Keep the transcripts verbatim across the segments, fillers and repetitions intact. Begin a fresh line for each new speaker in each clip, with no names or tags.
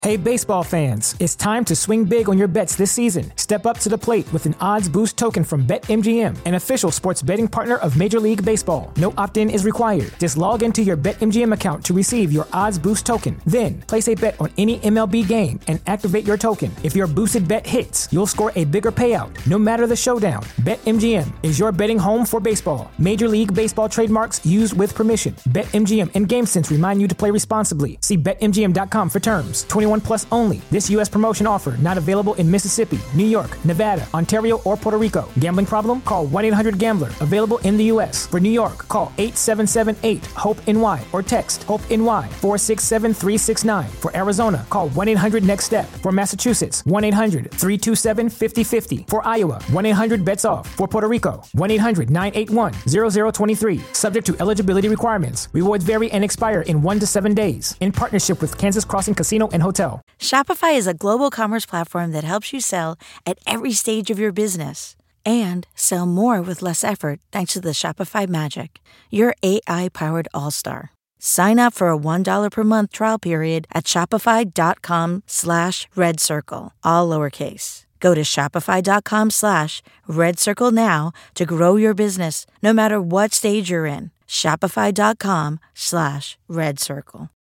Hey baseball fans, it's time to swing big on your bets this season. Step up to the plate with an odds boost token from BetMGM, an official sports betting partner of Major League Baseball. No opt-in is required. Just log into your BetMGM account to receive your odds boost token. Then, place a bet on any M L B game and activate your token. If your boosted bet hits, you'll score a bigger payout, no matter the showdown. BetMGM is your betting home for baseball. Major League Baseball trademarks used with permission. BetMGM and GameSense remind you to play responsibly. See Bet M G M dot com for terms. twenty-one plus only. This U S promotion offer not available in Mississippi, New York, Nevada, Ontario, or Puerto Rico. Gambling problem? Call one eight hundred gambler. Available in the U S. For New York, call eight seven seven eight HOPE N Y or text HOPE-N Y four six seven three six nine. For Arizona, call one eight hundred next step. For Massachusetts, one eight hundred three two seven five zero five zero. For Iowa, one eight hundred bets off. For Puerto Rico, one eight hundred nine eight one zero zero two three. Subject to eligibility requirements. Rewards vary and expire in one to seven days. In partnership with Kansas Crossing Casino and Hotel.
Shopify is a global commerce platform that helps you sell at every stage of your business and sell more with less effort thanks to the Shopify Magic, your A I-powered all-star. Sign up for a one dollar per month trial period at shopify.com slash red circle, all lowercase. Go to shopify.com slash red circle now to grow your business no matter what stage you're in. Shopify.com slash red circle.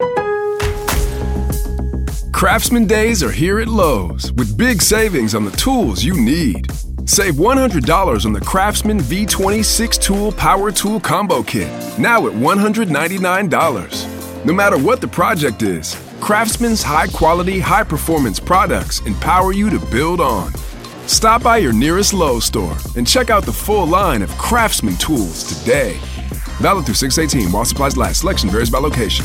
Craftsman Days are here at Lowe's with big savings on the tools you need. Save one hundred dollars on the Craftsman V twenty six-tool power tool combo kit, now at one hundred ninety-nine dollars. No matter what the project is, Craftsman's high-quality, high-performance products empower you to build on. Stop by your nearest Lowe's store and check out the full line of Craftsman tools today. Valid through six eighteen while supplies last. Selection varies by location.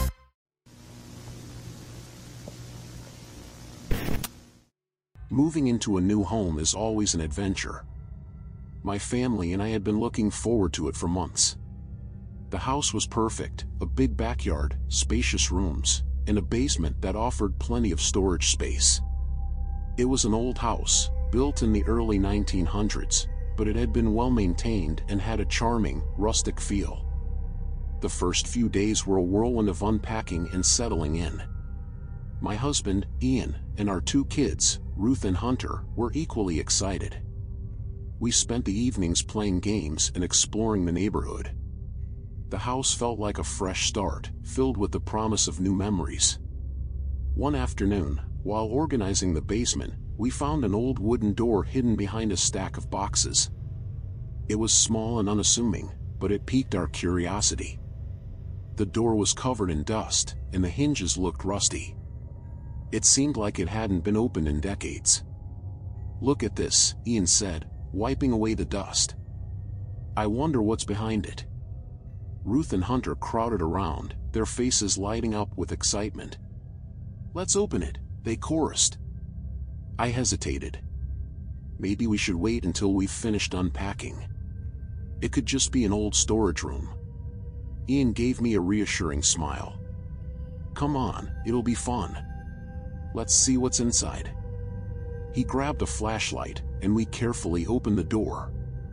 Moving into a new home is always an adventure. My family and I had been looking forward to it for months. The house was perfect, a big backyard, spacious rooms, and a basement that offered plenty of storage space. It was an old house, built in the early nineteen hundreds, but it had been well maintained and had a charming, rustic feel. The first few days were a whirlwind of unpacking and settling in. My husband, Ian, and our two kids, Ruth and Hunter, were equally excited. We spent the evenings playing games and exploring the neighborhood. The house felt like a fresh start, filled with the promise of new memories. One afternoon, while organizing the basement, we found an old wooden door hidden behind a stack of boxes. It was small and unassuming, but it piqued our curiosity. The door was covered in dust, and the hinges looked rusty. It seemed like it hadn't been opened in decades. "Look at this," Ian said, wiping away the dust. "I wonder what's behind it." Ruth and Hunter crowded around, their faces lighting up with excitement. "Let's open it," they chorused. I hesitated. Maybe we should wait until we've finished unpacking. It could just be an old storage room. Ian gave me a reassuring smile. "Come on, it'll be fun. Let's see what's inside." He grabbed a flashlight, and we carefully opened the door.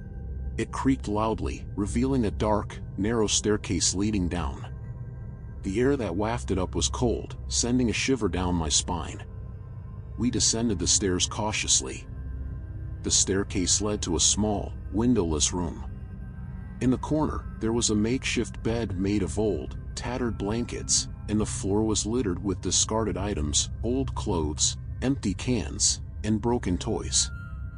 It creaked loudly, revealing a dark, narrow staircase leading down. The air that wafted up was cold, sending a shiver down my spine. We descended the stairs cautiously. The staircase led to a small, windowless room. In the corner, there was a makeshift bed made of old, tattered blankets, and the floor was littered with discarded items, old clothes, empty cans, and broken toys.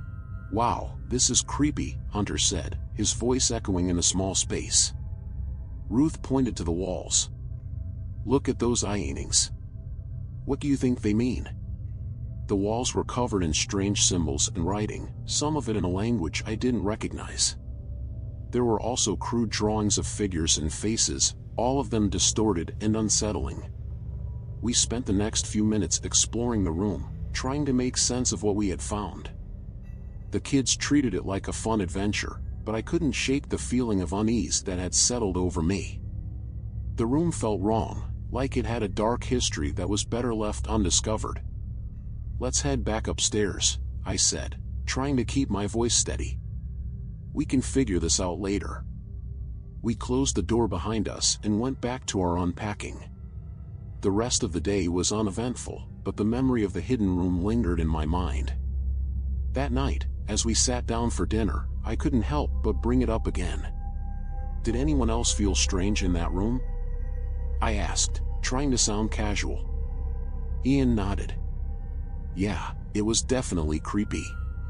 "Wow, this is creepy," Hunter said, his voice echoing in a small space. Ruth pointed to the walls. "Look at those hangings. What do you think they mean?" The walls were covered in strange symbols and writing, some of it in a language I didn't recognize. There were also crude drawings of figures and faces, all of them distorted and unsettling. We spent the next few minutes exploring the room, trying to make sense of what we had found. The kids treated it like a fun adventure, but I couldn't shake the feeling of unease that had settled over me. The room felt wrong, like it had a dark history that was better left undiscovered. "Let's head back upstairs," I said, trying to keep my voice steady. "We can figure this out later." We closed the door behind us and went back to our unpacking. The rest of the day was uneventful, but the memory of the hidden room lingered in my mind. That night, as we sat down for dinner, I couldn't help but bring it up again. Did anyone else feel strange in that room? I asked, trying to sound casual. Ian nodded. Yeah, it was definitely creepy.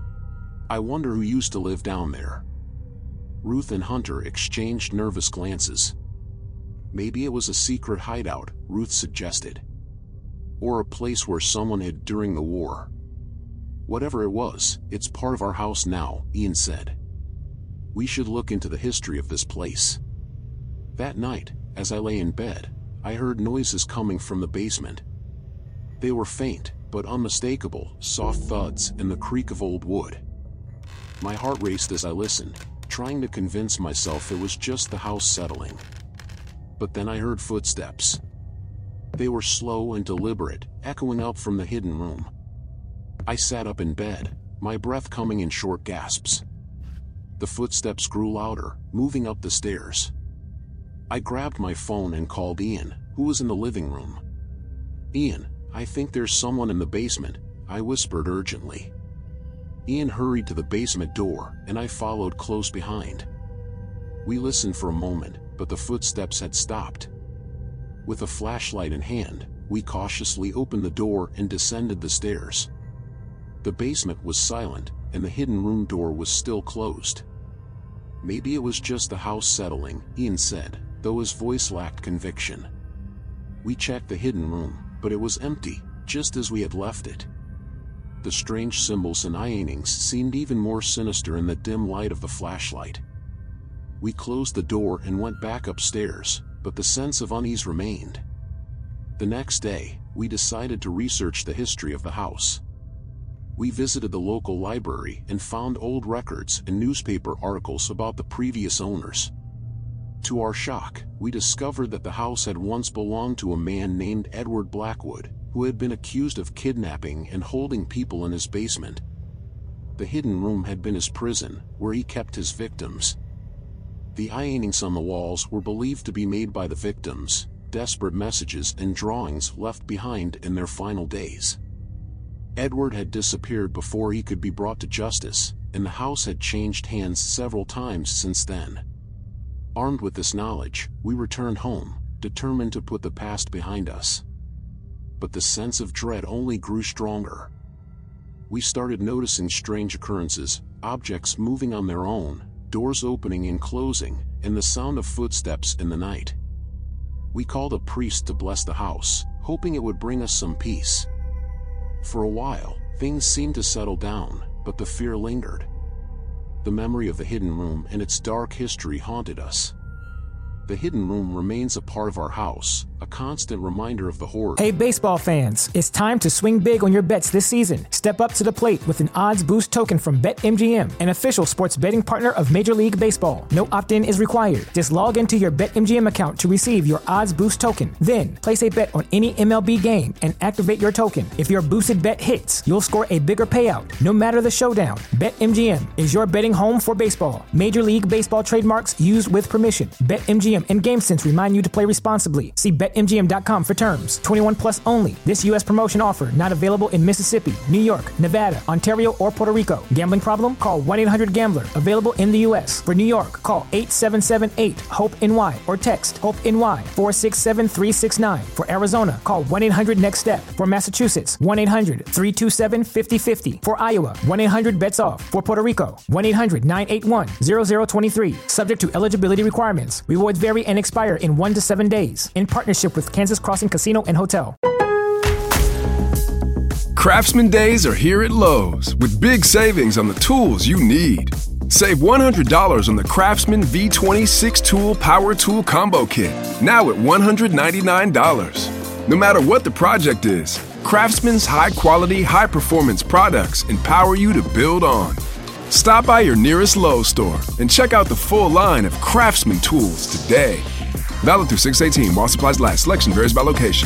I wonder who used to live down there. Ruth and Hunter exchanged nervous glances. Maybe it was a secret hideout, Ruth suggested. Or a place where someone hid during the war. Whatever it was, it's part of our house now, Ian said. We should look into the history of this place. That night, as I lay in bed, I heard noises coming from the basement. They were faint, but unmistakable, soft thuds and the creak of old wood. My heart raced as I listened, trying to convince myself it was just the house settling. But then I heard footsteps. They were slow and deliberate, echoing up from the hidden room. I sat up in bed, my breath coming in short gasps. The footsteps grew louder, moving up the stairs. I grabbed my phone and called Ian, who was in the living room. Ian, I think there's someone in the basement, I whispered urgently. Ian hurried to the basement door, and I followed close behind. We listened for a moment, but the footsteps had stopped. With a flashlight in hand, we cautiously opened the door and descended the stairs. The basement was silent, and the hidden room door was still closed. Maybe it was just the house settling, Ian said, though his voice lacked conviction. We checked the hidden room, but it was empty, just as we had left it. The strange symbols and ironings seemed even more sinister in the dim light of the flashlight. We closed the door and went back upstairs, but the sense of unease remained. The next day, we decided to research the history of the house. We visited the local library and found old records and newspaper articles about the previous owners. To our shock, we discovered that the house had once belonged to a man named Edward Blackwood, who had been accused of kidnapping and holding people in his basement. The hidden room had been his prison, where he kept his victims. The ironings on the walls were believed to be made by the victims, desperate messages and drawings left behind in their final days. Edward had disappeared before he could be brought to justice, and the house had changed hands several times since then. Armed with this knowledge, we returned home, determined to put the past behind us. But the sense of dread only grew stronger. We started noticing strange occurrences, objects moving on their own, doors opening and closing, and the sound of footsteps in the night. We called a priest to bless the house, hoping it would bring us some peace. For a while, things seemed to settle down, but the fear lingered. The memory of the hidden room and its dark history haunted us. The hidden room remains a part of our house, a constant reminder of the horror.
Hey, baseball fans, it's time to swing big on your bets this season. Step up to the plate with an odds boost token from BetMGM, an official sports betting partner of Major League Baseball. No opt-in is required. Just log into your BetMGM account to receive your odds boost token. Then, place a bet on any M L B game and activate your token. If your boosted bet hits, you'll score a bigger payout, no matter the showdown. BetMGM is your betting home for baseball. Major League Baseball trademarks used with permission. BetMGM and GameSense remind you to play responsibly. See Bet M G M dot com for terms. twenty-one plus only. This U S promotion offer not available in Mississippi, New York, Nevada, Ontario, or Puerto Rico. Gambling problem? Call one eight hundred gambler. Available in the U S. For New York, call eight seven seven eight hope N Y or text HOPE-NY four six seven three six nine. For Arizona, call one eight hundred next step. For Massachusetts, one eight hundred three two seven five zero five zero. For Iowa, one eight hundred bets off. For Puerto Rico, one eight hundred nine eight one zero zero two three. Subject to eligibility requirements. Rewards vary and expire in one to seven days. In partnership with Kansas Crossing Casino and Hotel.
Craftsman Days are here at Lowe's with big savings on the tools you need. Save one hundred dollars on the Craftsman V twenty-six Tool Power Tool Combo Kit, now at one hundred ninety-nine dollars. No matter what the project is, Craftsman's high-quality, high-performance products empower you to build on. Stop by your nearest Lowe's store and check out the full line of Craftsman tools today. Valid through six eighteen while supplies last. Selection varies by location.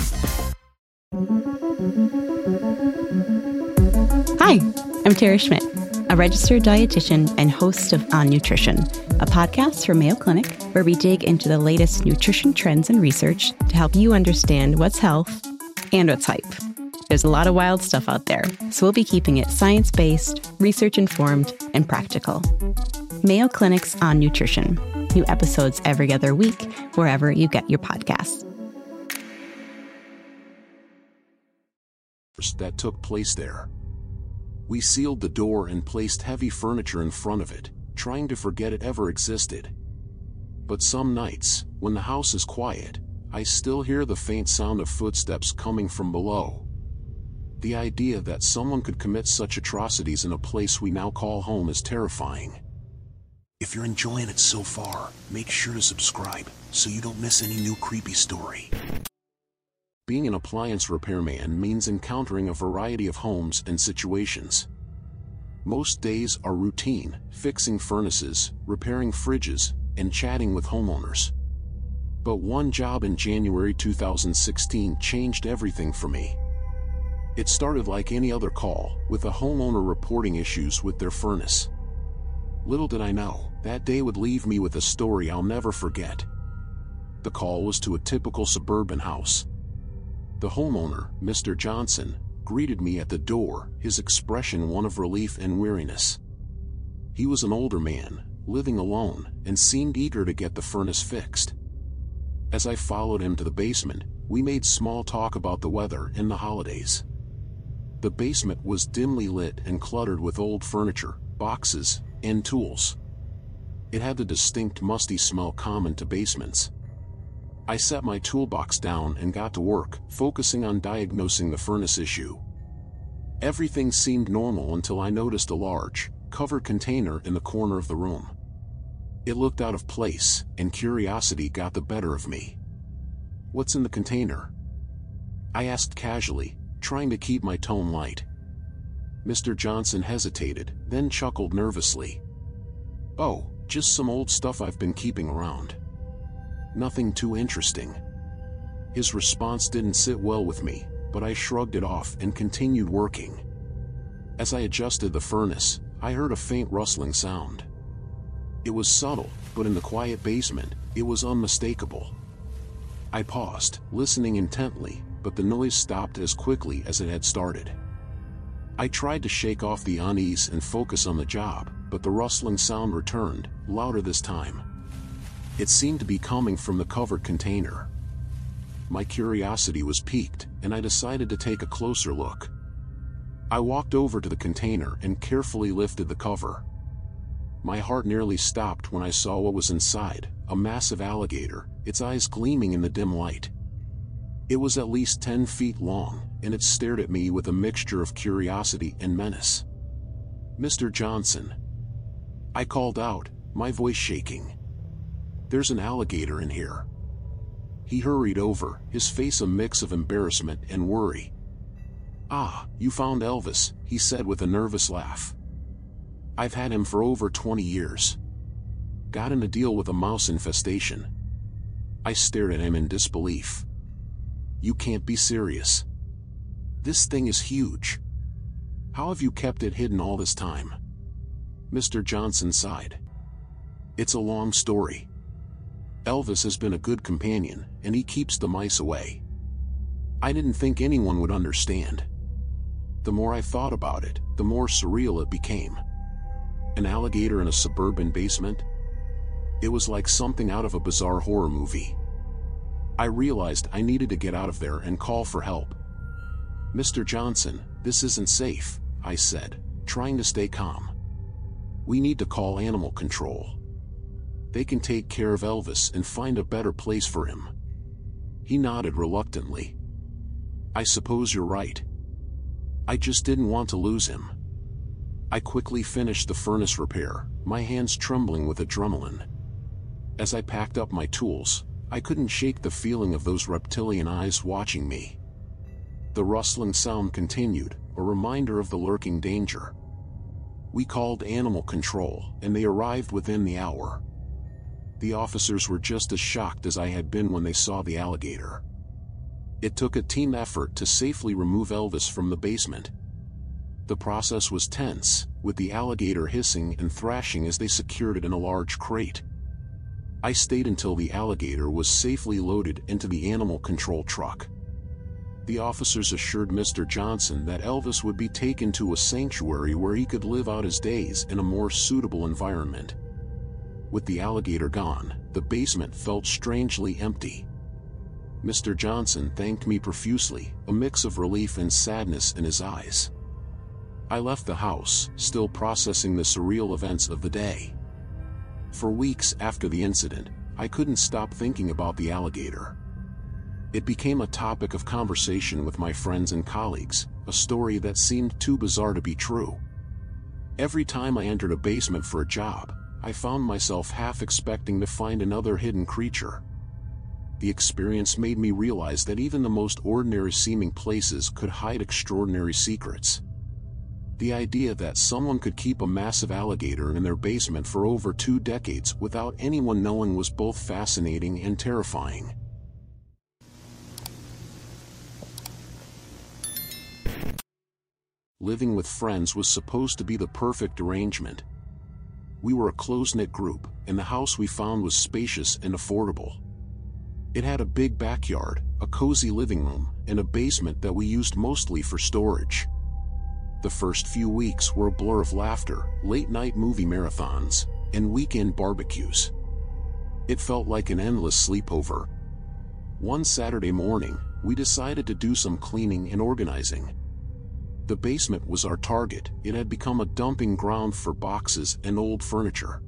Hi, I'm Tara Schmidt, a registered dietitian and host of On Nutrition, a podcast from Mayo Clinic where we dig into the latest nutrition trends and research to help you understand what's health and what's hype. there's a lot of wild stuff out there, so we'll be keeping it science-based, research-informed, and practical. Mayo Clinic's On Nutrition. New episodes every other week, wherever you get your podcasts.
That took place there. We sealed the door and placed heavy furniture in front of it, trying to forget it ever existed. But some nights, when the house is quiet, I still hear the faint sound of footsteps coming from below. The idea that someone could commit such atrocities in a place we now call home is terrifying. If you're enjoying it so far, make sure to subscribe so you don't miss any new creepy story. Being an appliance repairman means encountering a variety of homes and situations. Most days are routine, fixing furnaces, repairing fridges, and chatting with homeowners. But one job in January two thousand sixteen changed everything for me. It started like any other call, with a homeowner reporting issues with their furnace. Little did I know, that day would leave me with a story I'll never forget. The call was to a typical suburban house. The homeowner, Mister Johnson, greeted me at the door, his expression one of relief and weariness. He was an older man, living alone, and seemed eager to get the furnace fixed. As I followed him to the basement, we made small talk about the weather and the holidays. The basement was dimly lit and cluttered with old furniture, boxes, and tools. It had the distinct musty smell common to basements. I set my toolbox down and got to work, focusing on diagnosing the furnace issue. Everything seemed normal until I noticed a large, covered container in the corner of the room. It looked out of place, and curiosity got the better of me. "What's in the container?" I asked casually, trying to keep my tone light. Mister Johnson hesitated, then chuckled nervously. "Oh, just some old stuff I've been keeping around. Nothing too interesting." His response didn't sit well with me, but I shrugged it off and continued working. As I adjusted the furnace, I heard a faint rustling sound. It was subtle, but in the quiet basement, it was unmistakable. I paused, listening intently, but the noise stopped as quickly as it had started. I tried to shake off the unease and focus on the job, but the rustling sound returned, louder this time. It seemed to be coming from the covered container. My curiosity was piqued, and I decided to take a closer look. I walked over to the container and carefully lifted the cover. My heart nearly stopped when I saw what was inside, a massive alligator, its eyes gleaming in the dim light. It was at least ten feet long, and it stared at me with a mixture of curiosity and menace. "Mister Johnson," I called out, my voice shaking. "There's an alligator in here." He hurried over, his face a mix of embarrassment and worry. "Ah, you found Elvis," he said with a nervous laugh. "I've had him for over twenty years. Got in a deal with a mouse infestation." I stared at him in disbelief. "You can't be serious. This thing is huge. How have you kept it hidden all this time?" Mister Johnson sighed. "It's a long story. Elvis has been a good companion, and he keeps the mice away. I didn't think anyone would understand. The more I thought about it, the more surreal it became. An alligator in a suburban basement? It was like something out of a bizarre horror movie. I realized I needed to get out of there and call for help. "Mister Johnson, this isn't safe," I said, trying to stay calm. "We need to call animal control. They can take care of Elvis and find a better place for him." He nodded reluctantly. "I suppose you're right. I just didn't want to lose him." I quickly finished the furnace repair, my hands trembling with adrenaline. As I packed up my tools, I couldn't shake the feeling of those reptilian eyes watching me. The rustling sound continued, a reminder of the lurking danger. We called animal control, and they arrived within the hour. The officers were just as shocked as I had been when they saw the alligator. It took a team effort to safely remove Elvis from the basement. The process was tense, with the alligator hissing and thrashing as they secured it in a large crate. I stayed until the alligator was safely loaded into the animal control truck. The officers assured Mister Johnson that Elvis would be taken to a sanctuary where he could live out his days in a more suitable environment. With the alligator gone, the basement felt strangely empty. Mister Johnson thanked me profusely, a mix of relief and sadness in his eyes. I left the house, still processing the surreal events of the day. For weeks after the incident, I couldn't stop thinking about the alligator. It became a topic of conversation with my friends and colleagues, a story that seemed too bizarre to be true. Every time I entered a basement for a job, I found myself half expecting to find another hidden creature. The experience made me realize that even the most ordinary-seeming places could hide extraordinary secrets. The idea that someone could keep a massive alligator in their basement for over two decades without anyone knowing was both fascinating and terrifying. Living with friends was supposed to be the perfect arrangement. We were a close-knit group, and the house we found was spacious and affordable. It had a big backyard, a cozy living room, and a basement that we used mostly for storage. The first few weeks were a blur of laughter, late-night movie marathons, and weekend barbecues. It felt like an endless sleepover. One Saturday morning, we decided to do some cleaning and organizing. The basement was our target. It had become a dumping ground for boxes and old furniture.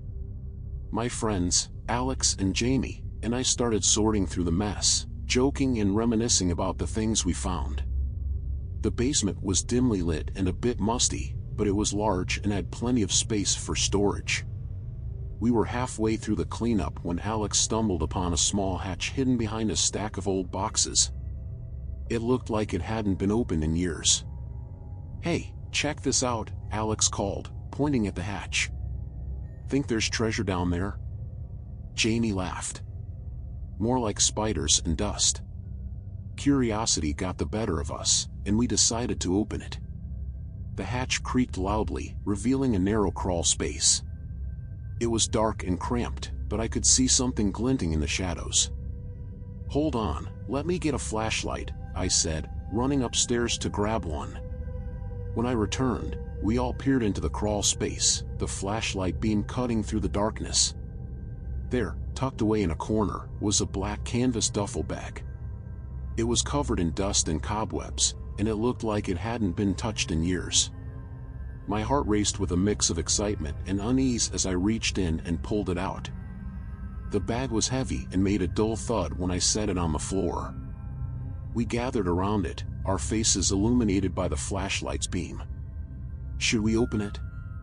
My friends, Alex and Jamie, and I started sorting through the mess, joking and reminiscing about the things we found. The basement was dimly lit and a bit musty, but it was large and had plenty of space for storage. We were halfway through the cleanup when Alex stumbled upon a small hatch hidden behind a stack of old boxes. It looked like it hadn't been opened in years. "Hey, check this out," Alex called, pointing at the hatch. "Think there's treasure down there?" Jamie laughed. "More like spiders and dust." Curiosity got the better of us, and we decided to open it. The hatch creaked loudly, revealing a narrow crawl space. It was dark and cramped, but I could see something glinting in the shadows. "Hold on, let me get a flashlight," I said, running upstairs to grab one. When I returned, we all peered into the crawl space, the flashlight beam cutting through the darkness. There, tucked away in a corner, was a black canvas duffel bag. It was covered in dust and cobwebs, and it looked like it hadn't been touched in years. My heart raced with a mix of excitement and unease as I reached in and pulled it out. The bag was heavy and made a dull thud when I set it on the floor. We gathered around it, our faces illuminated by the flashlight's beam. "Should we open it?"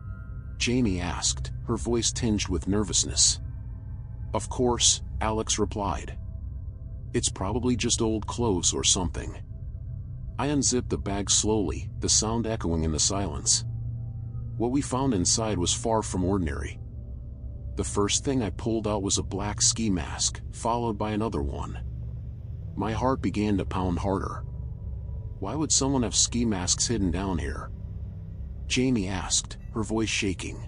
Jamie asked, her voice tinged with nervousness. "Of course," Alex replied. "It's probably just old clothes or something." I unzipped the bag slowly, the sound echoing in the silence. What we found inside was far from ordinary. The first thing I pulled out was a black ski mask, followed by another one. My heart began to pound harder. Why would someone have ski masks hidden down here? Jamie asked, her voice shaking.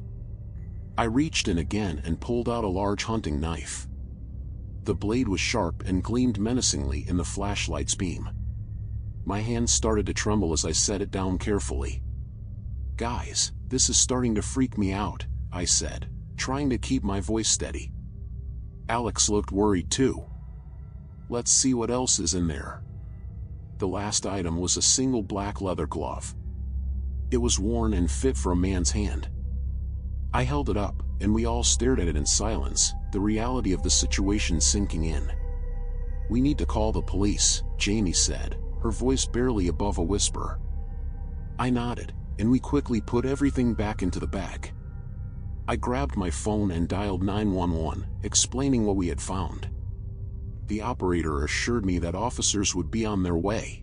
I reached in again and pulled out a large hunting knife. The blade was sharp and gleamed menacingly in the flashlight's beam. My hand started to tremble as I set it down carefully. "Guys, this is starting to freak me out," I said, trying to keep my voice steady. Alex looked worried too. "Let's see what else is in there." The last item was a single black leather glove. It was worn and fit for a man's hand. I held it up, and we all stared at it in silence, the reality of the situation sinking in. "We need to call the police," Jamie said, her voice barely above a whisper. I nodded, and we quickly put everything back into the bag. I grabbed my phone and dialed nine one one, explaining what we had found. The operator assured me that officers would be on their way.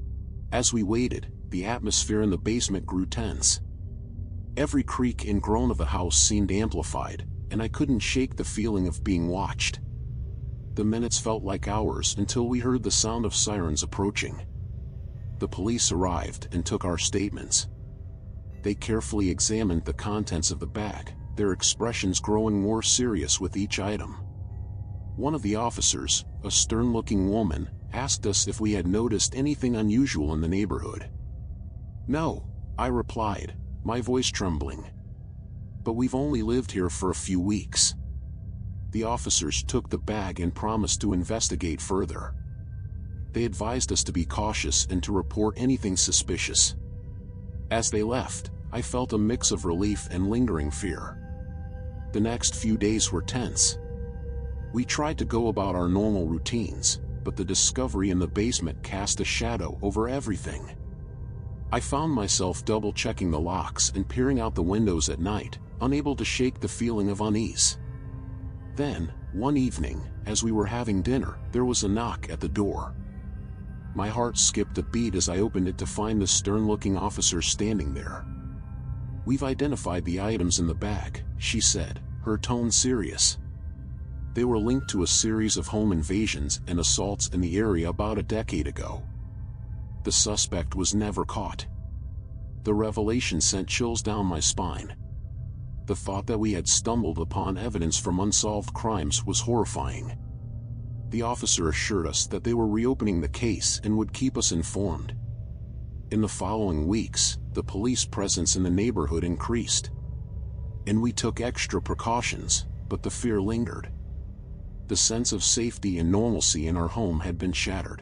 As we waited, the atmosphere in the basement grew tense. Every creak and groan of the house seemed amplified, and I couldn't shake the feeling of being watched. The minutes felt like hours until we heard the sound of sirens approaching. The police arrived and took our statements. They carefully examined the contents of the bag, their expressions growing more serious with each item. One of the officers, a stern-looking woman, asked us if we had noticed anything unusual in the neighborhood. "No," I replied, my voice trembling. "But we've only lived here for a few weeks." The officers took the bag and promised to investigate further. They advised us to be cautious and to report anything suspicious. As they left, I felt a mix of relief and lingering fear. The next few days were tense. We tried to go about our normal routines, but the discovery in the basement cast a shadow over everything. I found myself double-checking the locks and peering out the windows at night, unable to shake the feeling of unease. Then, one evening, as we were having dinner, there was a knock at the door. My heart skipped a beat as I opened it to find the stern-looking officer standing there. "We've identified the items in the bag," she said, her tone serious. They were linked to a series of home invasions and assaults in the area about a decade ago. The suspect was never caught. The revelation sent chills down my spine. The thought that we had stumbled upon evidence from unsolved crimes was horrifying. The officer assured us that they were reopening the case and would keep us informed. In the following weeks, the police presence in the neighborhood increased. And we took extra precautions, but the fear lingered. The sense of safety and normalcy in our home had been shattered.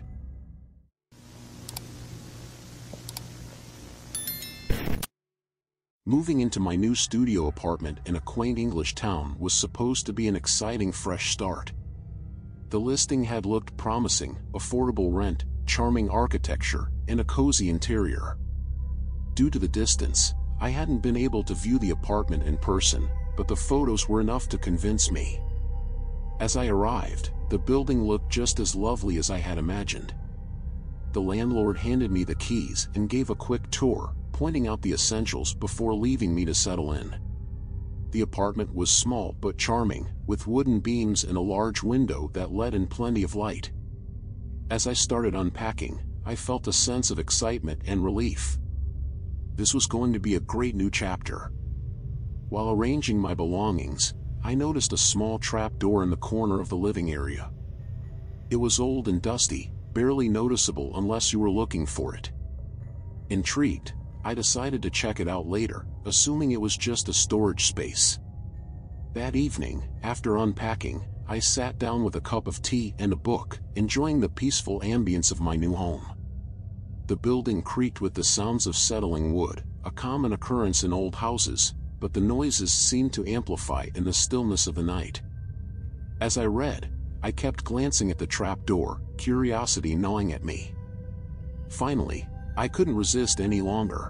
Moving into my new studio apartment in a quaint English town was supposed to be an exciting fresh start. The listing had looked promising: affordable rent, charming architecture, and a cozy interior. Due to the distance, I hadn't been able to view the apartment in person, but the photos were enough to convince me. As I arrived, the building looked just as lovely as I had imagined. The landlord handed me the keys and gave a quick tour, pointing out the essentials before leaving me to settle in. The apartment was small but charming, with wooden beams and a large window that let in plenty of light. As I started unpacking, I felt a sense of excitement and relief. This was going to be a great new chapter. While arranging my belongings, I noticed a small trap door in the corner of the living area. It was old and dusty, barely noticeable unless you were looking for it. Intrigued, I decided to check it out later, assuming it was just a storage space. That evening, after unpacking, I sat down with a cup of tea and a book, enjoying the peaceful ambience of my new home. The building creaked with the sounds of settling wood, a common occurrence in old houses, but the noises seemed to amplify in the stillness of the night. As I read, I kept glancing at the trap door, curiosity gnawing at me. Finally, I couldn't resist any longer.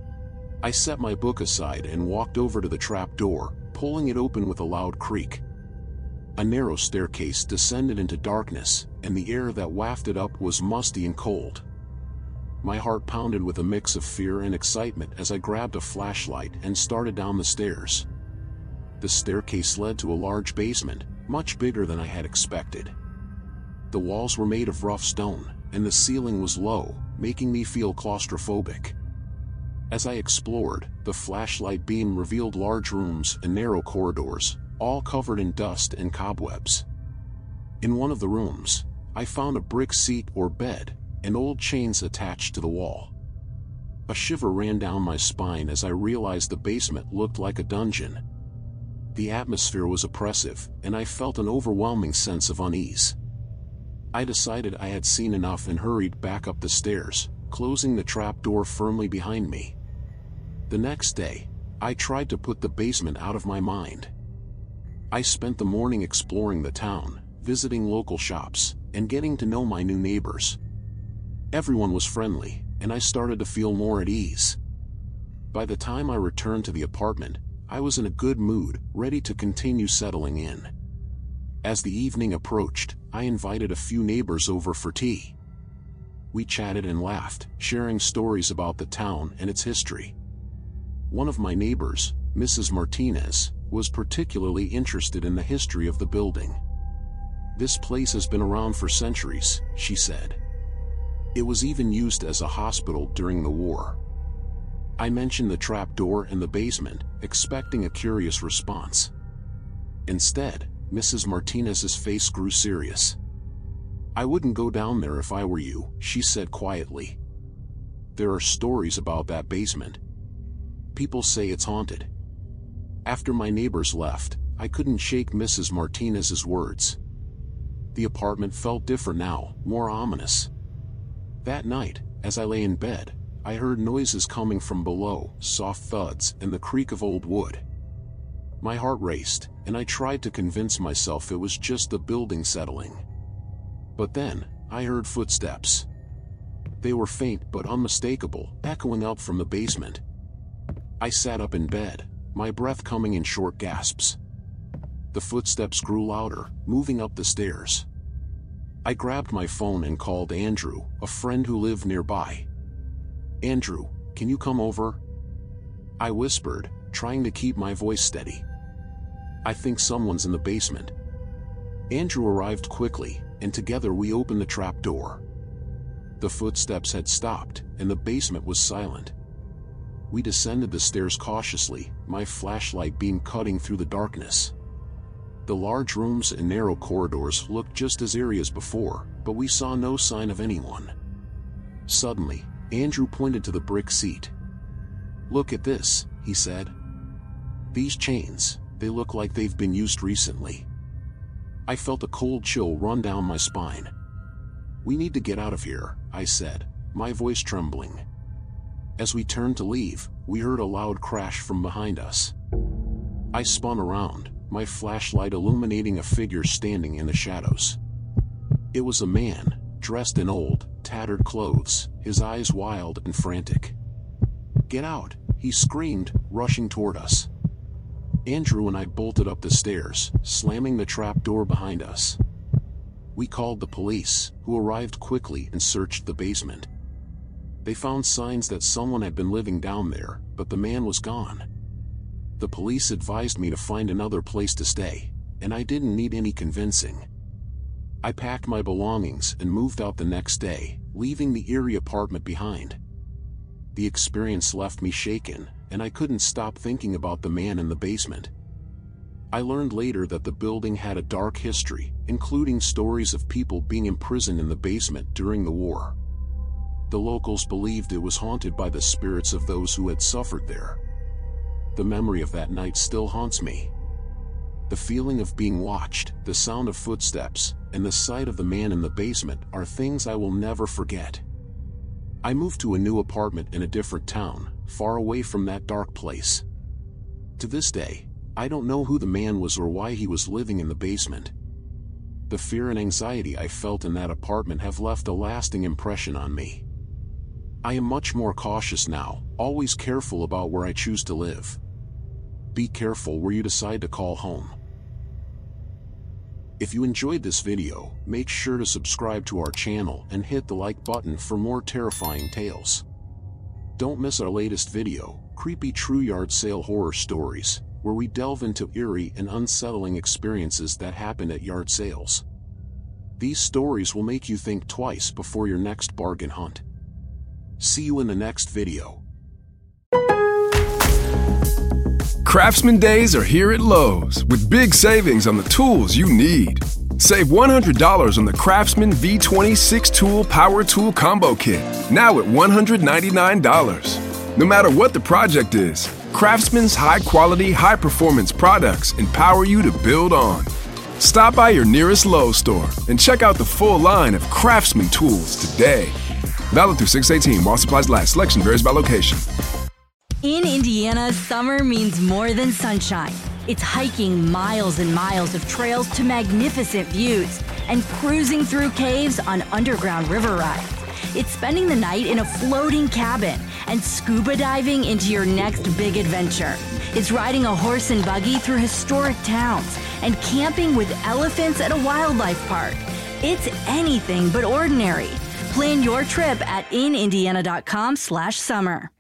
I set my book aside and walked over to the trap door, pulling it open with a loud creak. A narrow staircase descended into darkness, and the air that wafted up was musty and cold. My heart pounded with a mix of fear and excitement as I grabbed a flashlight and started down the stairs. The staircase led to a large basement, much bigger than I had expected. The walls were made of rough stone, and the ceiling was low, making me feel claustrophobic. As I explored, the flashlight beam revealed large rooms and narrow corridors, all covered in dust and cobwebs. In one of the rooms, I found a brick seat or bed, and old chains attached to the wall. A shiver ran down my spine as I realized the basement looked like a dungeon. The atmosphere was oppressive, and I felt an overwhelming sense of unease. I decided I had seen enough and hurried back up the stairs, closing the trap door firmly behind me. The next day, I tried to put the basement out of my mind. I spent the morning exploring the town, visiting local shops, and getting to know my new neighbors. Everyone was friendly, and I started to feel more at ease. By the time I returned to the apartment, I was in a good mood, ready to continue settling in. As the evening approached, I invited a few neighbors over for tea. We chatted and laughed, sharing stories about the town and its history. One of my neighbors, Missus Martinez, was particularly interested in the history of the building. "This place has been around for centuries," she said. "It was even used as a hospital during the war." I mentioned the trap door in the basement, expecting a curious response. Instead, Missus Martinez's face grew serious. "I wouldn't go down there if I were you," she said quietly. "There are stories about that basement. People say it's haunted." After my neighbors left, I couldn't shake Missus Martinez's words. The apartment felt different now, more ominous. That night, as I lay in bed, I heard noises coming from below, soft thuds and the creak of old wood. My heart raced, and I tried to convince myself it was just the building settling. But then, I heard footsteps. They were faint but unmistakable, echoing up from the basement. I sat up in bed, my breath coming in short gasps. The footsteps grew louder, moving up the stairs. I grabbed my phone and called Andrew, a friend who lived nearby. "Andrew, can you come over?" I whispered, trying to keep my voice steady. "I think someone's in the basement." Andrew arrived quickly, and together we opened the trap door. The footsteps had stopped, and the basement was silent. We descended the stairs cautiously, my flashlight beam cutting through the darkness. The large rooms and narrow corridors looked just as eerie as before, but we saw no sign of anyone. Suddenly, Andrew pointed to the brick seat. "Look at this," he said. "These chains, they look like they've been used recently." I felt a cold chill run down my spine. "We need to get out of here," I said, my voice trembling. As we turned to leave, we heard a loud crash from behind us. I spun around, my flashlight illuminating a figure standing in the shadows. It was a man, dressed in old, tattered clothes, his eyes wild and frantic. "Get out!" he screamed, rushing toward us. Andrew and I bolted up the stairs, slamming the trap door behind us. We called the police, who arrived quickly and searched the basement. They found signs that someone had been living down there, but the man was gone. The police advised me to find another place to stay, and I didn't need any convincing. I packed my belongings and moved out the next day, leaving the eerie apartment behind. The experience left me shaken, and I couldn't stop thinking about the man in the basement. I learned later that the building had a dark history, including stories of people being imprisoned in the basement during the war. The locals believed it was haunted by the spirits of those who had suffered there. The memory of that night still haunts me. The feeling of being watched, the sound of footsteps, and the sight of the man in the basement are things I will never forget. I moved to a new apartment in a different town, far away from that dark place. To this day, I don't know who the man was or why he was living in the basement. The fear and anxiety I felt in that apartment have left a lasting impression on me. I am much more cautious now, always careful about where I choose to live. Be careful where you decide to call home. If you enjoyed this video, make sure to subscribe to our channel and hit the like button for more terrifying tales. Don't miss our latest video, Creepy True Yard Sale Horror Stories, where we delve into eerie and unsettling experiences that happen at yard sales. These stories will make you think twice before your next bargain hunt. See you in the next video.
Craftsman Days are here at Lowe's with big savings on the tools you need. Save one hundred dollars on the Craftsman V twenty-six Tool Power Tool Combo Kit, now at one hundred ninety-nine dollars. No matter what the project is, Craftsman's high-quality, high-performance products empower you to build on. Stop by your nearest Lowe's store and check out the full line of Craftsman tools today. Valid through six eighteen while supplies last. Selection varies by location.
In Indiana, summer means more than sunshine. It's hiking miles and miles of trails to magnificent views and cruising through caves on underground river rides. It's spending the night in a floating cabin and scuba diving into your next big adventure. It's riding a horse and buggy through historic towns and camping with elephants at a wildlife park. It's anything but ordinary. Plan your trip at in indiana dot com slash summer.